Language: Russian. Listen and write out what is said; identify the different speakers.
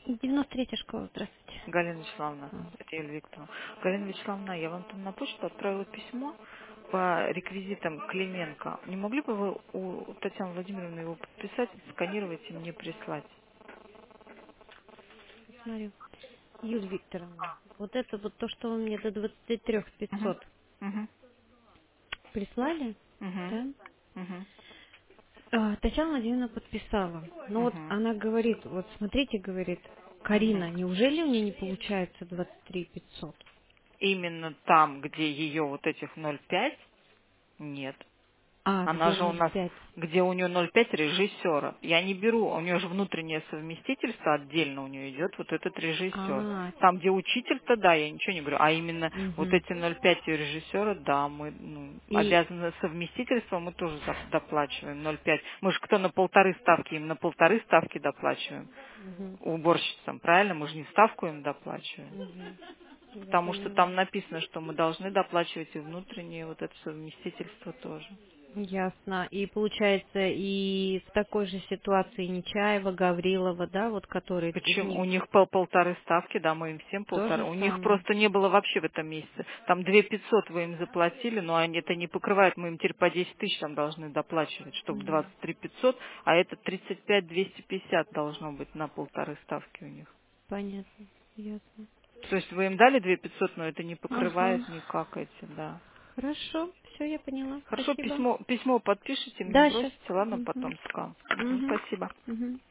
Speaker 1: 93-я школа, здравствуйте.
Speaker 2: Галина Вячеславовна,
Speaker 1: А,
Speaker 2: это Юлия Викторовна. Галина Вячеславовна, я вам там на почту отправила письмо по реквизитам Клименко. Не могли бы вы у Татьяны Владимировны его подписать, сканировать и мне прислать?
Speaker 1: Смотрю. Юлия Викторовна, вот это вот то, что вы мне до 23
Speaker 2: Угу.
Speaker 1: 500
Speaker 2: Угу.
Speaker 1: прислали,
Speaker 2: Угу.
Speaker 1: да?
Speaker 2: Угу.
Speaker 1: Татьяна Владимировна подписала. Но вот
Speaker 2: Угу.
Speaker 1: она говорит, вот смотрите, говорит,
Speaker 2: Угу.
Speaker 1: Карина, неужели у нее не получается 23 500?
Speaker 2: Именно там, где ее вот этих 0,5, нет.
Speaker 1: А,
Speaker 2: Она
Speaker 1: где
Speaker 2: же у нас,
Speaker 1: 0,5?
Speaker 2: где у нее 0,5 режиссера. Я не беру, у нее же внутреннее совместительство, отдельно у нее идет вот этот режиссер.
Speaker 1: А,
Speaker 2: Там, где учитель-то, да, я ничего не говорю. А именно вот
Speaker 1: угу.
Speaker 2: эти 0,5 у режиссера, да, мы
Speaker 1: И,
Speaker 2: обязаны совместительство, мы тоже доплачиваем 0,5. Мы же кто на 1,5 ставки, им на 1,5 ставки доплачиваем.
Speaker 1: угу,
Speaker 2: Уборщицам, правильно? Мы же не ставку им доплачиваем.
Speaker 1: угу, я
Speaker 2: Потому что
Speaker 1: поняла.
Speaker 2: там написано, что мы должны доплачивать и внутреннее вот это совместительство тоже.
Speaker 1: Ясно. И получается, и в такой же ситуации Нечаева, Гаврилова, да, вот которые из
Speaker 2: Почему?
Speaker 1: них
Speaker 2: У них полторы ставки, да, мы им всем
Speaker 1: то
Speaker 2: полторы.
Speaker 1: же
Speaker 2: У них
Speaker 1: самое.
Speaker 2: просто не было вообще в этом месяце. Там 2500 вы им заплатили, но они это не покрывают. Мы им теперь по 10 тысяч там должны доплачивать, чтобы
Speaker 1: Мгм.
Speaker 2: 23 500, а это 35 250 должно быть на полторы ставки у них.
Speaker 1: Понятно. Ясно.
Speaker 2: То есть вы им дали 2500, но это не
Speaker 1: Ага.
Speaker 2: покрывает никак эти, да.
Speaker 1: Хорошо. Все, я поняла.
Speaker 2: Хорошо,
Speaker 1: Спасибо.
Speaker 2: письмо подпишите, мне
Speaker 1: Да, сейчас.
Speaker 2: бросите, ладно,
Speaker 1: Угу.
Speaker 2: потом скан. Мгм,
Speaker 1: Угу.
Speaker 2: спасибо.
Speaker 1: Угу.